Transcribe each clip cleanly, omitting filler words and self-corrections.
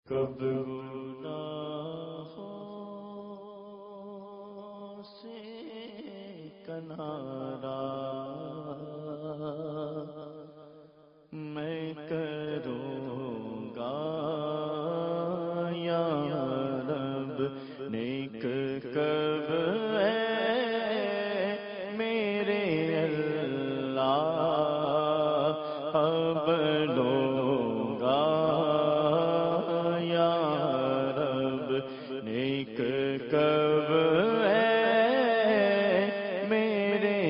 کب گناہوں سے کنارہ میں کروں گا یا رب، نیک کب ہے میرے اللہ، اب لوں گا یا رب، نیک کب ہے میرے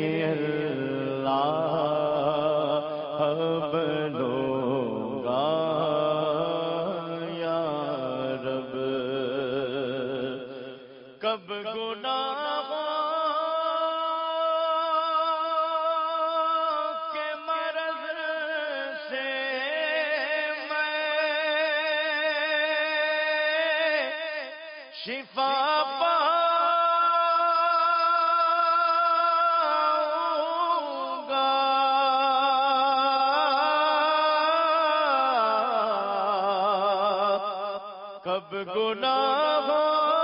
اللہ، اب لوں گا یا رب۔ کب گناہوں کے مرض سے میں شفا پاؤں گا، کب گناہوں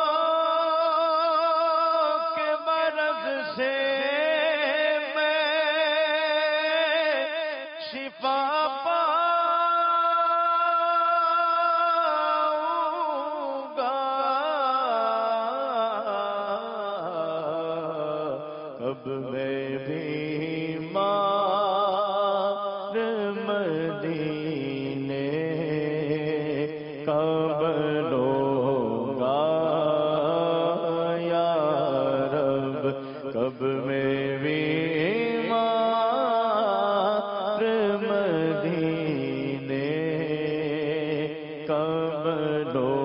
کے مرض سے میں شفا پاؤں گا، کب میں بیمار مدینے کب لوں گا یا رب، کب میں بیمار مدینے کب لوں